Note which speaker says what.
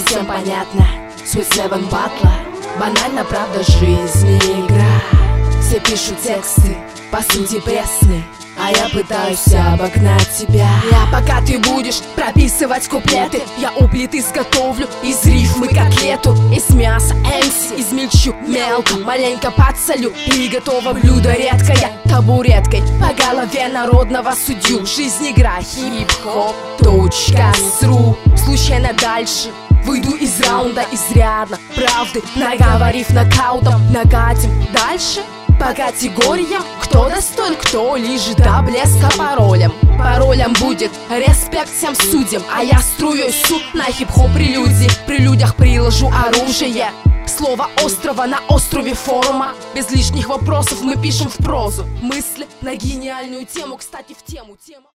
Speaker 1: всем понятно. Суть Seven батла, банально, правда, жизни игра. Все пишут тексты, по сути пресны, а я пытаюсь обогнать тебя. Пока ты будешь прописывать куплеты, я у плиты изготовлю из рифмы котлету. Из мяса эмси измельчу мелко, маленько подсолю, и готово блюдо редкое табуреткой по голове народного судью. Жизнь игра, hip-hop.ru. Случайно дальше выйду из раунда изрядно правды, наговорив нокаутом, накатим дальше по категориям, кто достоин, кто лежит до блеска паролем. Паролем будет респект всем судьям, а я струю суд на хип-хоп прелюдии. При людях приложу оружие, слово острова на острове форума. Без лишних вопросов мы пишем в прозу мысли на гениальную тему. Кстати, в тему.